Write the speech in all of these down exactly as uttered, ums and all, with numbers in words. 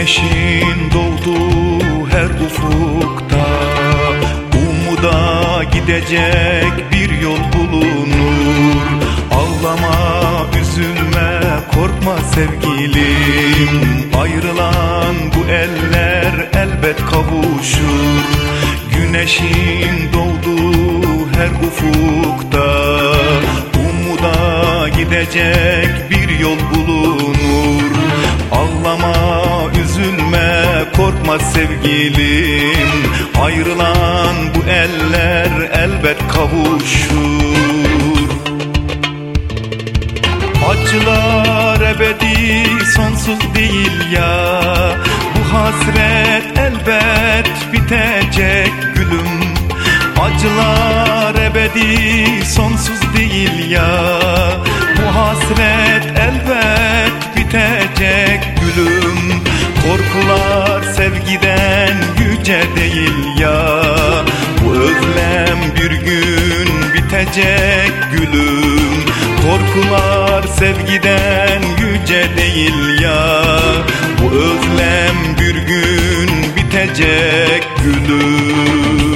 Güneşin doğduğu her ufukta umuda gidecek bir yol bulunur. Ağlama, üzülme, korkma sevgilim. Ayrılan bu eller elbet kavuşur. Güneşin doğduğu her ufukta umuda gidecek bir yol bulunur. Ağlama, üzülme, korkma sevgilim. Ayrılan bu eller elbet kavuşur. Acılar ebedi sonsuz değil ya, bu hasret elbet bitecek gülüm. Acılar ebedi sonsuz değil ya, bu hasret elbet bitecek gülüm. Korkular sevgiden yüce değil ya, bu özlem bir gün bitecek gülüm. Korkular sevgiden yüce değil ya, bu özlem bir gün bitecek gülüm.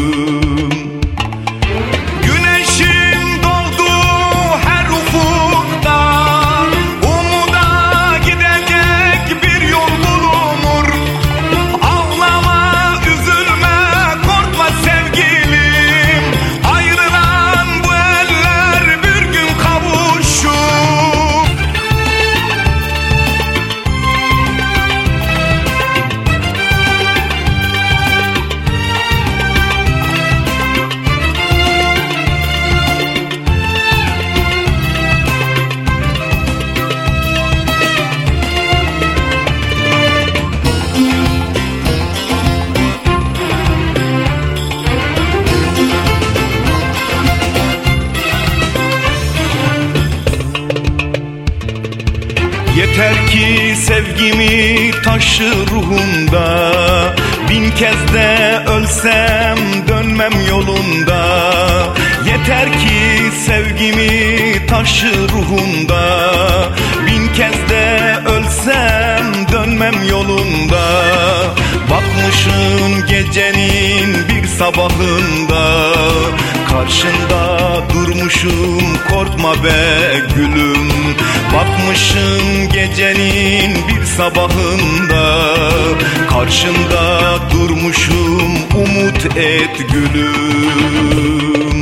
Güneşin doğduğu her ufukta umuda gidecek bir yol bulunur. Ağlama, üzülme, korkma sevgilim. Ayrılan bu eller bir gün kavuşur. Yeter ki sevgimi taşı ruhumda, bin kez de ölsem dönmem yolunda. Yeter ki sevgimi taşı ruhumda, bin kez de ölsem dönmem yolunda. Bakmışım gecenin bir sabahında, karşında durmuşum, korkma be gülüm. Bakmışım gecenin bir sabahında, karşında durmuşum, umut et gülüm.